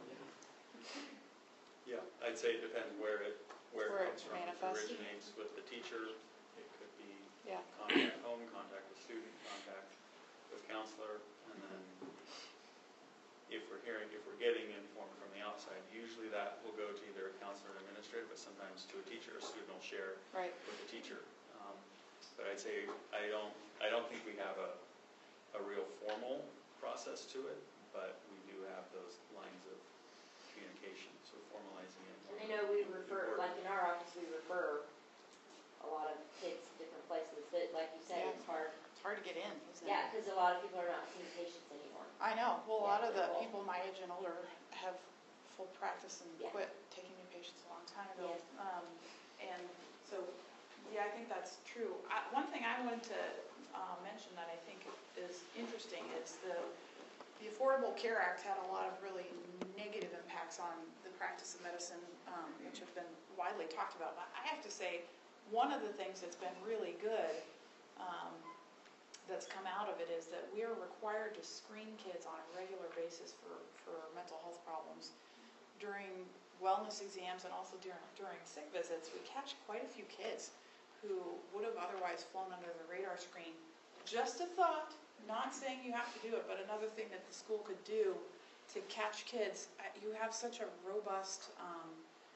Speaker 12: Yeah, I'd say it depends where it, where
Speaker 6: Where
Speaker 12: it
Speaker 6: it
Speaker 12: comes from. If it
Speaker 6: manifests.
Speaker 12: originates with the teacher, it could be
Speaker 6: Yeah.
Speaker 12: contact home, contact with student, contact with counselor, and then if we're hearing, if we're getting informed from the outside, usually that will go to either a counselor or administrator, but sometimes to a teacher. A student will share
Speaker 6: Right.
Speaker 12: with the teacher. Um, but I'd say I don't, I don't think we have a, a real formal process to it, but we do have those lines of communication, so formalizing it.
Speaker 9: And I know we refer, like in our office, we refer a lot of kids to different places, but like you said,
Speaker 6: Yeah.
Speaker 9: it's hard.
Speaker 6: It's hard to get in, isn't it?
Speaker 9: Yeah, because a lot of people are not seeing patients anymore.
Speaker 6: I know. Well, a lot of the
Speaker 9: Yeah.
Speaker 6: people my age and older have full practice and
Speaker 9: Yeah.
Speaker 6: quit taking new patients a long time ago.
Speaker 9: Yeah.
Speaker 6: Um, and so, yeah, I think that's true. I, one thing I wanted to uh, mention that I think is interesting is the the Affordable Care Act had a lot of really negative impacts on the practice of medicine, um, which have been widely talked about. But I have to say, one of the things that's been really good um, that's come out of it is that we are required to screen kids on a regular basis for, for mental health problems. During wellness exams and also during, during sick visits, we catch quite a few kids who would have otherwise flown under the radar screen. Just a thought, not saying you have to do it, but another thing that the school could do to catch kids. Uh, You have such a robust um,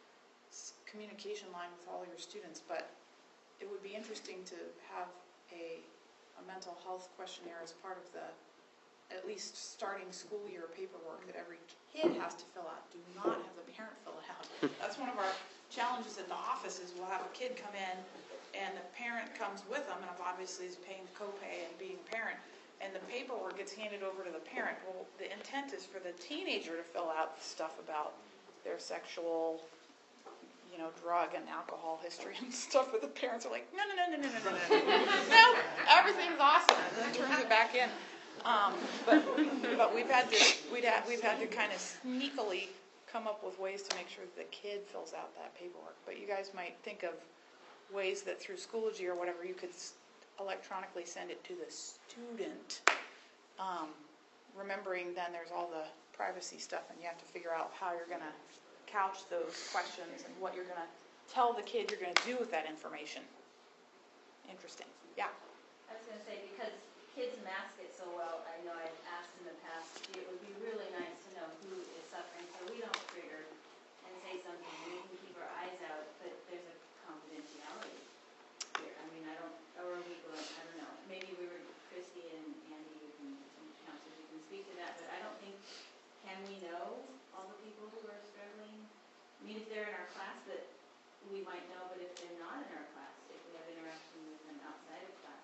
Speaker 6: s- communication line with all your students, but it would be interesting to have a a mental health questionnaire as part of the, at least starting school year paperwork that every kid has to fill out. Do not have the parent fill it out. That's one of our challenges at the office is we'll have a kid come in and the parent comes with them and obviously is paying the copay and being a parent and the paperwork gets handed over to the parent. Well, the intent is for the teenager to fill out the stuff about their sexual, you know, drug and alcohol history and stuff, but the parents are like, no, no, no, no, no, no, no, no, no, everything's awesome, and then turns it back in. Um, but but we've had to we'd ha- we've had to kind of sneakily come up with ways to make sure that the kid fills out that paperwork. But you guys might think of ways that through Schoology or whatever you could s- electronically send it to the student. Um, remembering then there's all the privacy stuff, and you have to figure out how you're going to couch those questions and what you're going to tell the kid you're going to do with that information. Interesting. Yeah.
Speaker 4: I was gonna say, because kids mask it so well, I know I've asked in the past, it would be really nice to know who is suffering, so we don't trigger and say something, we can keep our eyes out, but there's a confidentiality here. I mean, I don't, or we go, I don't know, maybe we were, Christy and Andy, you can, some counselors, you can speak to that, but I don't think, can we know all the people who are struggling? I mean, if they're in our class, but we might know, but if they're not in our class, if we have interaction with them outside of class.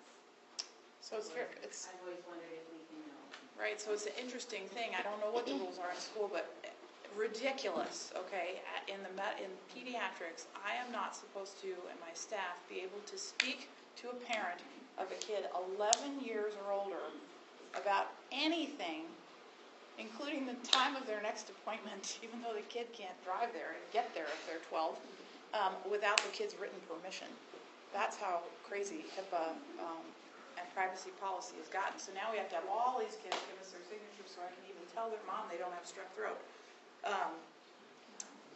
Speaker 6: So it's fair, it's
Speaker 4: I've always wondered if we can know.
Speaker 6: right. So it's an interesting thing. I don't know what the rules are in school, but ridiculous. Okay, At- in the met in pediatrics, I am not supposed to, and my staff, be able to speak to a parent of a kid eleven years or older about anything, including the time of their next appointment, even though the kid can't drive there and get there if they're twelve, um, without the kid's written permission. That's how crazy HIPAA um, and privacy policy has gotten. So now we have to have all these kids give us their signatures so I can even tell their mom they don't have strep throat. Um,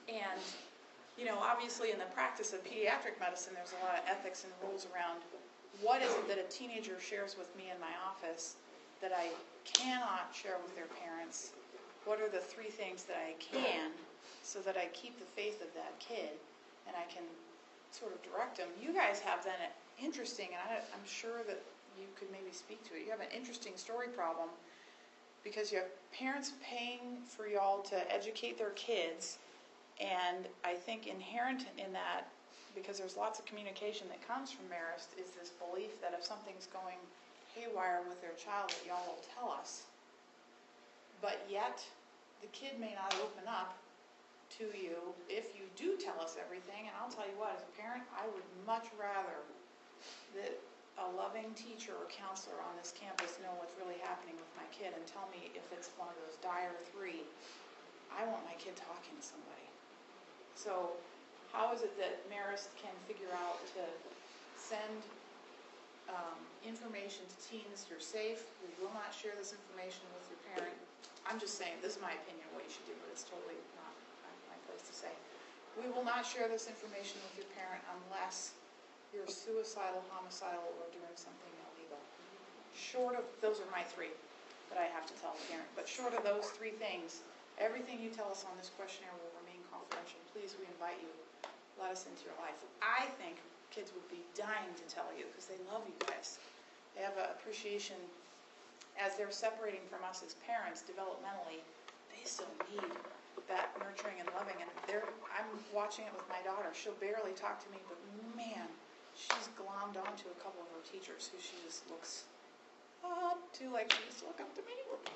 Speaker 6: And, you know, obviously in the practice of pediatric medicine, there's a lot of ethics and rules around what is it that a teenager shares with me in my office that I cannot share with their parents? What are the three things that I can, so that I keep the faith of that kid and I can sort of direct them? You guys have then an interesting, and I, I'm sure that you could maybe speak to it, you have an interesting story problem because you have parents paying for y'all to educate their kids, and I think inherent in that, because there's lots of communication that comes from Marist, is this belief that if something's going haywire with their child, that y'all will tell us. But yet, the kid may not open up to you if you do tell us everything. And I'll tell you what, as a parent, I would much rather that a loving teacher or counselor on this campus know what's really happening with my kid and tell me if it's one of those dire three. I want my kid talking to somebody. So how is it that Marist can figure out to send um, information to teens? You're safe. We will not share this information with your parent. I'm just saying, this is my opinion of what you should do, but it's totally not my place to say. We will not share this information with your parent unless you're suicidal, homicidal, or doing something illegal. Short of, those are my three that I have to tell the parent, but short of those three things, everything you tell us on this questionnaire will remain confidential. Please, we invite you, let us into your life. I think kids would be dying to tell you because they love you guys. They have an appreciation as they're separating from us as parents developmentally. They still need that nurturing and loving, and they're, I'm watching it with my daughter. She'll barely talk to me, but man, she's glommed onto a couple of her teachers who she just looks up to like she used to look up to me.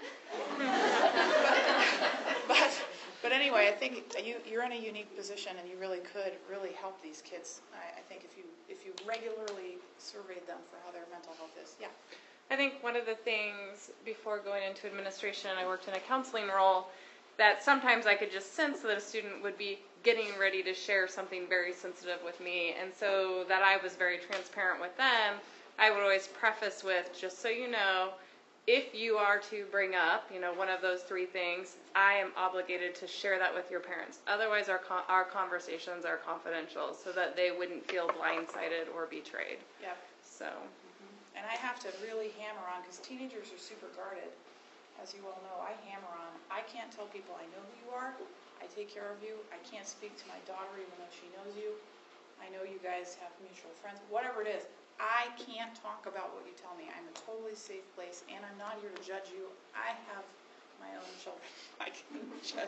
Speaker 6: but, but, but anyway, I think you, you're in a unique position, and you really could really help these kids. I, I think if you if you regularly surveyed them for how their mental health is. Yeah.
Speaker 8: I think one of the things before going into administration, I worked in a counseling role, that sometimes I could just sense that a student would be getting ready to share something very sensitive with me, and so that I was very transparent with them. I would always preface with, just so you know, if you are to bring up, you know, one of those three things, I am obligated to share that with your parents. Otherwise, our con- our conversations are confidential, so that they wouldn't feel blindsided or betrayed.
Speaker 6: Yep.
Speaker 8: So.
Speaker 6: Mm-hmm. And I have to really hammer on, because teenagers are super guarded. As you all know, I hammer on. I can't tell people I know who you are. I take care of you. I can't speak to my daughter even though she knows you. I know you guys have mutual friends. Whatever it is, I can't talk about what you tell me. I'm a totally safe place, and I'm not here to judge you. I have my own children. I can judge.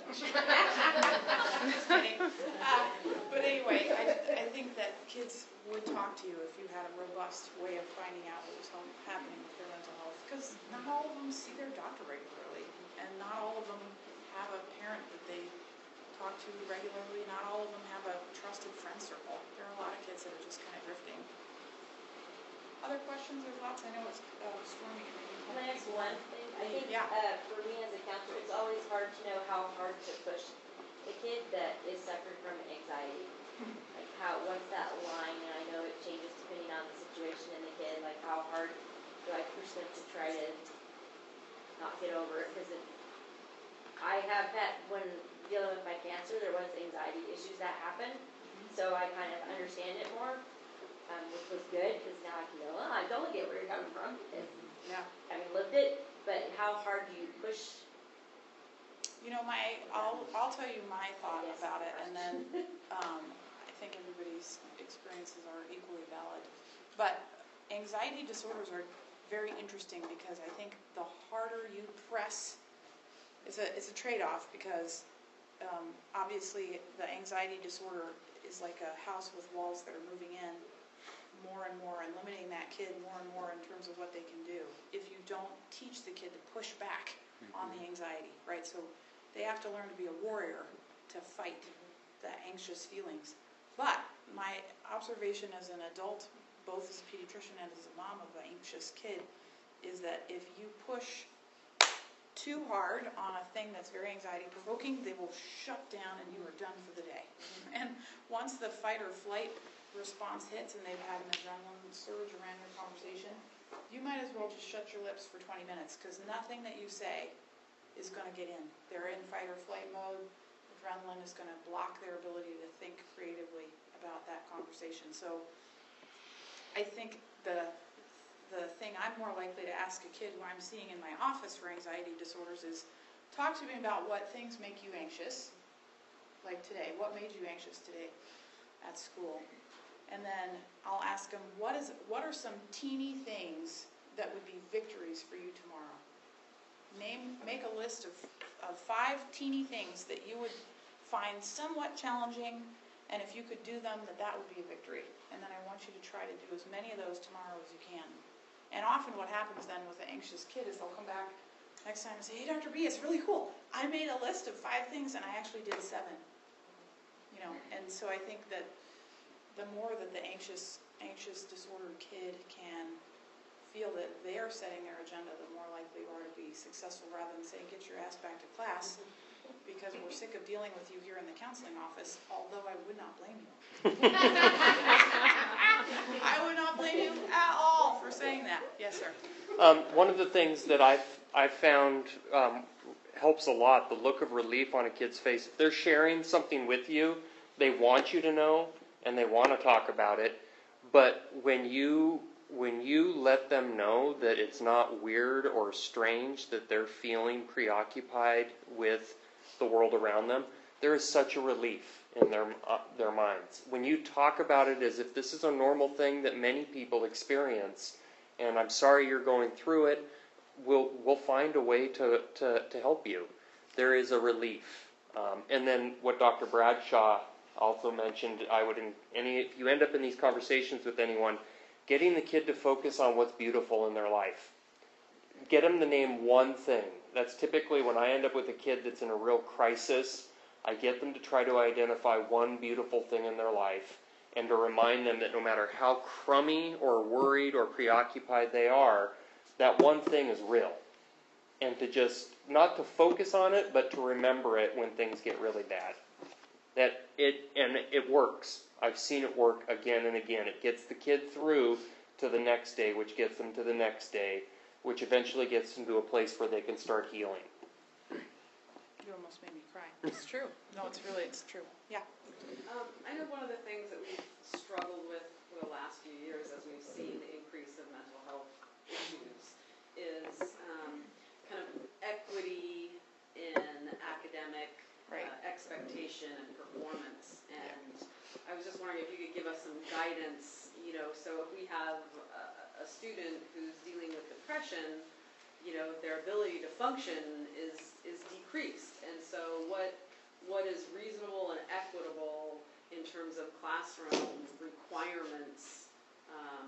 Speaker 6: I'm just kidding. Uh, but anyway, I, I think that kids would talk to you if you had a robust way of finding out what was happening with their mental health. Because not all of them see their doctor regularly, and not all of them have a parent that they talk to regularly. Not all of them have a trusted friend circle. There are a lot of kids that are just kind of drifting. Other questions or thoughts? I know it's uh, stormy.
Speaker 9: Can I ask one thing? I think
Speaker 6: Yeah.
Speaker 9: uh, for me as a counselor, it's always hard to know how hard to push a kid that is suffering from anxiety. Like how, what's that line? And I know it changes depending on the situation and the kid. Like how hard do I push them to try to not get over it? Because I have had, when dealing with my cancer, there was anxiety issues that happened. So I kind of understand it more. Um, which was good, because now I can go, oh, I totally get where you're coming from, because
Speaker 6: Yeah.
Speaker 9: having lived it, but how hard do you push?
Speaker 6: You know, my I'll I'll tell you my thought
Speaker 9: Yes.
Speaker 6: about it, and then um, I think everybody's experiences are equally valid. But anxiety disorders are very interesting because I think the harder you press, it's a it's a trade-off, because um, obviously the anxiety disorder is like a house with walls that are moving in more and more, and limiting that kid more and more in terms of what they can do if you don't teach the kid to push back mm-hmm. on the anxiety, right? So they have to learn to be a warrior to fight the anxious feelings. But my observation as an adult, both as a pediatrician and as a mom of an anxious kid, is that if you push too hard on a thing that's very anxiety provoking, they will shut down and you are done for the day. And once the fight or flight response hits and they've had an adrenaline surge around your conversation, you might as well just shut your lips for twenty minutes, because nothing that you say is going to get in. They're in fight or flight mode, they're adrenaline is going to block their ability to think creatively about that conversation. So I think the the thing I'm more likely to ask a kid who I'm seeing in my office for anxiety disorders is, talk to me about what things make you anxious, like today. What made you anxious today at school? And then I'll ask them, what is what are some teeny things that would be victories for you tomorrow? Name, make a list of, of five teeny things that you would find somewhat challenging, and if you could do them, that that would be a victory. And then I want you to try to do as many of those tomorrow as you can. And often what happens then with the anxious kid is they'll come back next time and say, hey, Doctor B, it's really cool. I made a list of five things and I actually did seven. You know, and so I think that the more that the anxious, anxious disordered kid can feel that they're setting their agenda, the more likely you are to be successful, rather than saying, get your ass back to class, because we're sick of dealing with you here in the counseling office, although I would not blame you. I would not blame you at all for saying that. Yes, sir.
Speaker 3: Um, one of the things that I've, I've found um, helps a lot, the look of relief on a kid's face. If they're sharing something with you, they want you to know, and they want to talk about it, but when you when you let them know that it's not weird or strange that they're feeling preoccupied with the world around them, there is such a relief in their uh, their minds. When you talk about it as if this is a normal thing that many people experience, and I'm sorry you're going through it, we'll we'll find a way to, to, to help you. There is a relief. Um, and then what Doctor Bradshaw also mentioned, I would, in any, if you end up in these conversations with anyone, getting the kid to focus on what's beautiful in their life. Get them to name one thing. That's typically when I end up with a kid that's in a real crisis, I get them to try to identify one beautiful thing in their life and to remind them that no matter how crummy or worried or preoccupied they are, that one thing is real. And to just, not to focus on it, but to remember it when things get really bad. That it, and it works. I've seen it work again and again. It gets the kid through to the next day, which gets them to the next day, which eventually gets them to a place where they can start healing.
Speaker 6: You almost made me cry. It's true. No, it's really, it's true. Yeah.
Speaker 14: Um, I know one of the things that we've struggled with for the last few years as we've seen the increase of mental health issues is um, kind of equity in academic
Speaker 6: right.
Speaker 14: uh, expectation and performance. And I was just wondering if you could give us some guidance, you know, so if we have a, a student who's dealing with depression, you know, their ability to function is is decreased. And so what what is reasonable and equitable in terms of classroom requirements, um,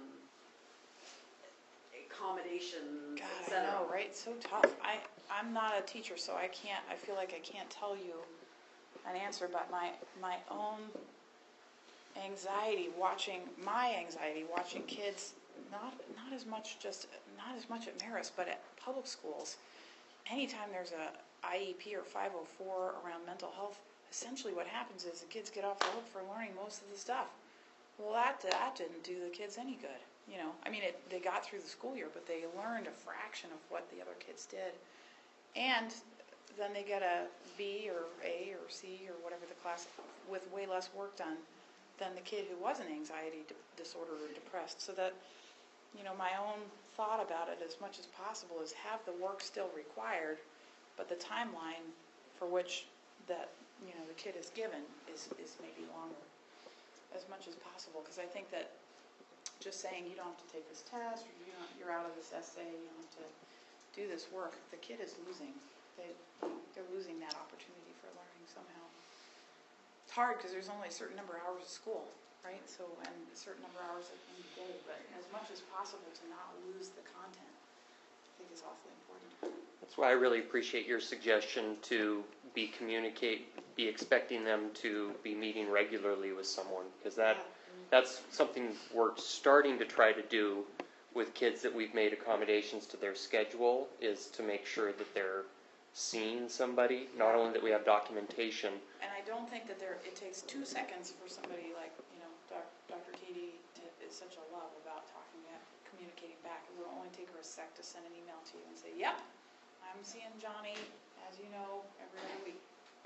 Speaker 14: accommodations,
Speaker 6: God,
Speaker 14: et
Speaker 6: I
Speaker 14: cetera?
Speaker 6: know, right? So tough. I, I'm not a teacher, so I can't, I feel like I can't tell you an answer, but my, my own anxiety watching, my anxiety watching kids, not, not as much just, not as much at Marist, but at public schools, anytime there's a I E P or five oh four around mental health, essentially what happens is the kids get off the hook for learning most of the stuff. Well, that, that didn't do the kids any good. You know, I mean, it, they got through the school year, but they learned a fraction of what the other kids did. And then they get a B or A or C or whatever the class with way less work done than the kid who wasn't anxiety d- disorder or depressed. So that, you know, my own thought about it as much as possible is have the work still required, but the timeline for which that, you know, the kid is given is, is maybe longer as much as possible. Because I think that just saying you don't have to take this test or you don't, you're out of this essay, you don't have to do this work, the kid is losing. They, they're losing that opportunity for learning somehow. It's hard because there's only a certain number of hours of school, right? So, and a certain number of hours at the end of the day, but as much as possible to not lose the content, I think is awfully important.
Speaker 3: That's why I really appreciate your suggestion to be communicate, be expecting them to be meeting regularly with someone, because that, that's something we're starting to try to do with kids that we've made accommodations to their schedule, is to make sure that they're seeing somebody, not only that we have documentation.
Speaker 6: And I don't think that there, it takes two seconds for somebody like, you know, Doctor Katie to, is such a love about talking, communicating back. It will only take her a sec to send an email to you and say, yep, I'm seeing Johnny, as you know, every other week.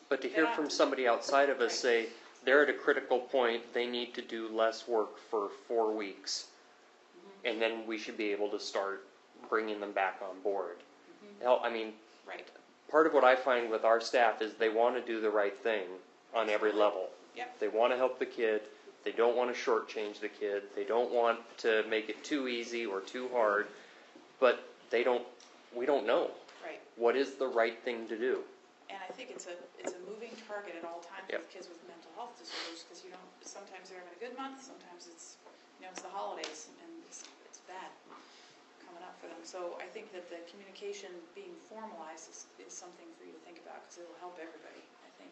Speaker 3: But to
Speaker 6: They
Speaker 3: hear
Speaker 6: don't-
Speaker 3: from somebody outside of us say, they're at a critical point, they need to do less work for four weeks,
Speaker 6: Mm-hmm.
Speaker 3: and then we should be able to start bringing them back on board.
Speaker 6: Mm-hmm.
Speaker 3: Hell, I mean,
Speaker 6: Right.
Speaker 3: part of what I find with our staff is they want to do the right thing on every level.
Speaker 6: Yep.
Speaker 3: They want to help the kid. They don't want to shortchange the kid. They don't want to make it too easy or too hard. But they don't. We don't know
Speaker 6: Right.
Speaker 3: what is the right thing to do.
Speaker 6: And I think it's a, it's a moving target at all times
Speaker 3: Yep.
Speaker 6: with kids with mental health disorders, because you don't, sometimes they're having a good month, sometimes it's, you know, it's the holidays, and it's, it's bad coming up for them. So I think that the communication being formalized is, is something for you to think about, because it'll help everybody, I think.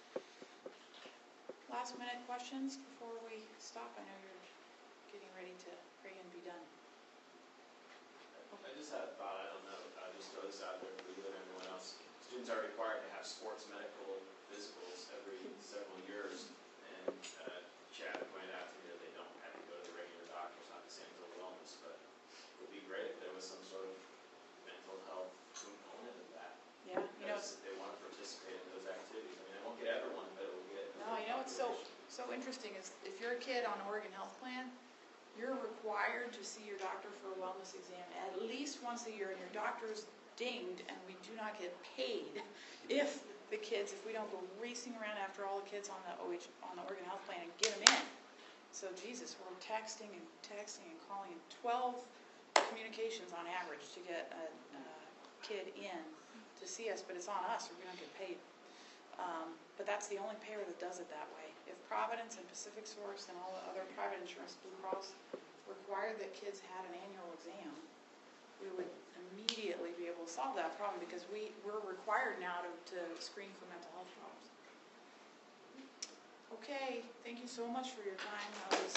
Speaker 6: Last minute questions before we stop? I know you're getting ready to pray and be done.
Speaker 15: I just had a thought, I don't know, I'll just throw this out there for you and everyone else. Students are required to have sports medical physicals every several years, and uh, Chad pointed out to me that they don't have to go to the regular doctors, not the same for wellness, but it would be great if there was some sort of mental health component of that.
Speaker 6: Yeah, you know,
Speaker 15: Because if they want to participate in those activities, I mean, I won't get everyone, but it will get.
Speaker 6: no, you know what's so, so interesting is if you're a kid on Oregon Health Plan, you're required to see your doctor for a wellness exam at least once a year, and your doctor's dinged, and we do not get paid if the kids, if we don't go racing around after all the kids on the O H, on the Oregon Health Plan and get them in. So Jesus, we're texting and texting and calling, and twelve communications on average to get a, a kid in to see us, but it's on us, or we don't get paid. Um, but that's the only payer that does it that way. If Providence and Pacific Source and all the other private insurance, Blue Cross, required that kids had an annual exam, we would immediately be able to solve that problem, because we, we're required now to, to screen for mental health problems. Okay, thank you so much for your time. That was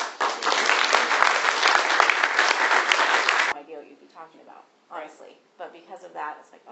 Speaker 13: No idea what you'd be talking about, honestly. But because of that, it's like,